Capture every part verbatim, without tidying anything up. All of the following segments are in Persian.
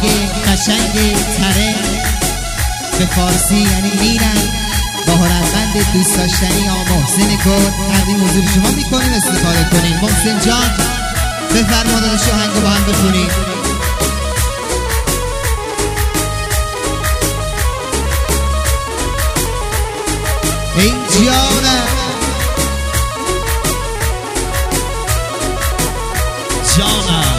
قشنگ تره به فارسی یعنی میرن با هنرمند دوست داشتنی آقا محسن کن تقدیم حضور شما میکنیم استفاده کنیم. محسن جان بفرما داداش آهنگو با هم بخونیم. ای جانم جانم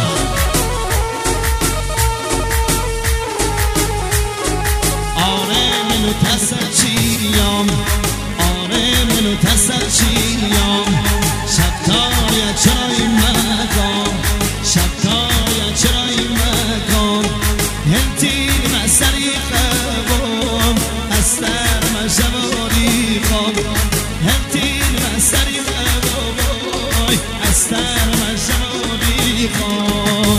آره منو تسچیام آره منو تسچیام شبتای چرای مکان شبتای چرای مکان هنتی مسری خوام استر مجواری خوام هنتی مسری خوام استر مجواری خوام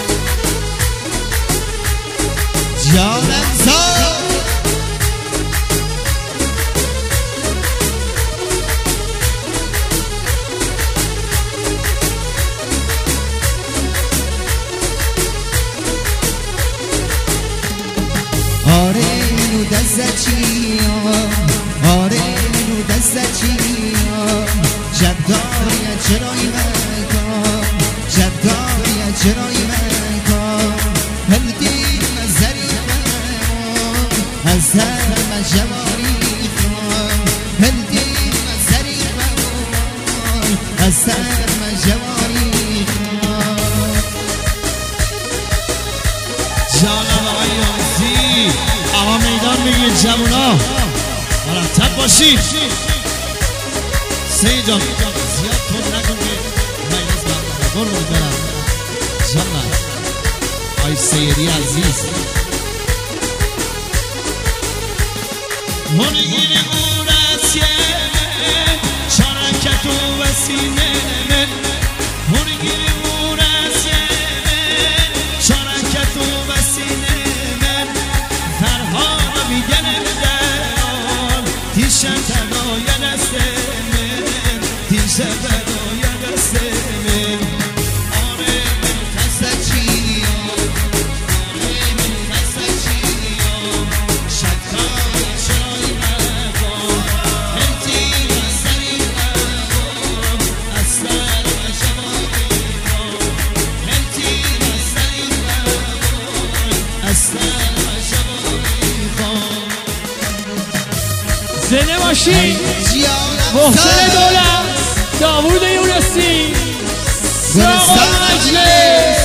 جانم زار آره منو دست چیام آره منو دست چیام جدای چرای مکان جدای چرای مکان هلگی مزری خان از هر مجواری خان هلگی مزری خان از هر مجواری خان. جانم آقای یانسی آقا میدان بگید جمونا مرتب باشید. سید جان زیاد تون نکن که مجلس برمون رو برم جانم آقای سیدی عزیز هنگیر اورسیه شرکت و وسیله من هنگیر اورسیه شرکت و وسیله من فرها میگنه دران تیشه تنای دست من تیشه تنای دست من آره من تست چیم آره من تست چیم شکای چرای مکان هنتی مسری مکان اصلا مجواری خان هنتی مسری مکان اصلا مجواری خان. زنده باشی محسن دولت داوود یونسی سراغ مجلس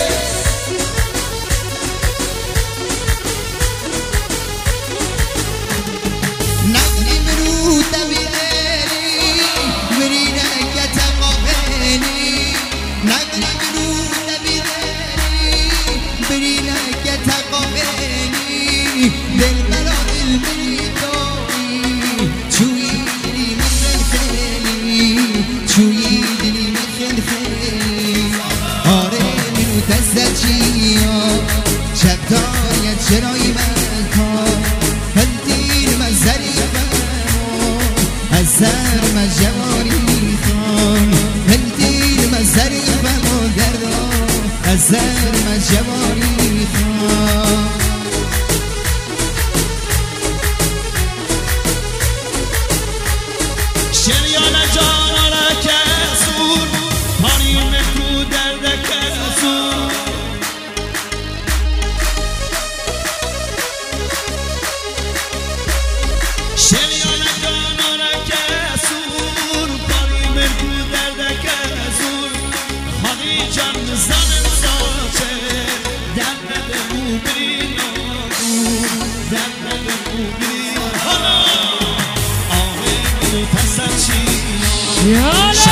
نقلی مرو دبیلی مرینه که تقابلی نقلی مرو دبیلی مرینه که تقابلی دل برا دل بریدایی چوی دلی مخل خیلی چوی دلی مخل خیلی آره منو دست چیم شبتای چرای مکان هلدین مزری فرمان از سر مجواری خان هلدین مزری فرمان گردان از سر مجواری خان. شریان جانانه کسور پاریم تو درد کسور شریان جانانه کسور پاریم تو درد کسور خالی جان زنم ساچه درد مو بری ناگور درد مو بری آره منو تسچی یالا